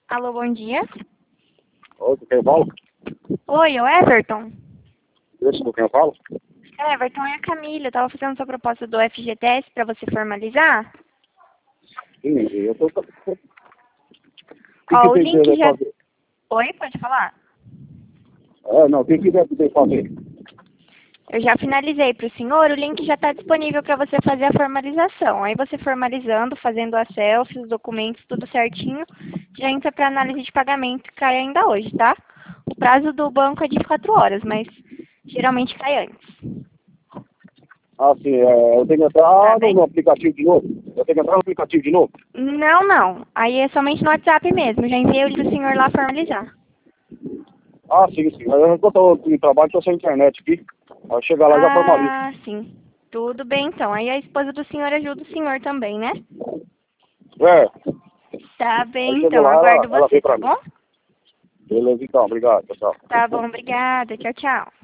Alô, bom dia. Oi, com quem eu falo? Oi, é o Everton. Isso, com quem eu falo? Everton, é a Camila. Eu tava fazendo sua proposta do FGTS para você formalizar. Sim, eu tô... O que Ó, que o tem link que já... fazer? Oi, pode falar? Não, o que que deve ter fazer? Eu já finalizei para o senhor. O link já está disponível para você fazer a formalização. Aí você formalizando, fazendo a selfie, os documentos, tudo certinho, já entra para análise de pagamento que cai ainda hoje, tá? O prazo do banco é de 4 horas, mas geralmente cai antes. Ah, sim, eu tenho que Tá entrar bem? no aplicativo de novo? Eu tenho que entrar no aplicativo de novo? Não, não. Aí é somente no WhatsApp mesmo. Já enviei o do senhor lá formalizar. Ah, sim, sim. Eu tô em trabalho, tô sem internet aqui. Aí chegar lá e já formalizo. Ah, sim. Tudo bem, então. Aí a esposa do senhor ajuda o senhor também, né? É, Tá aí bem, chegou então. lá, Aguardo ela você, veio tá pra mim. bom? Beleza, então, obrigado, tchau. Tá bom, obrigada. Tchau, tchau.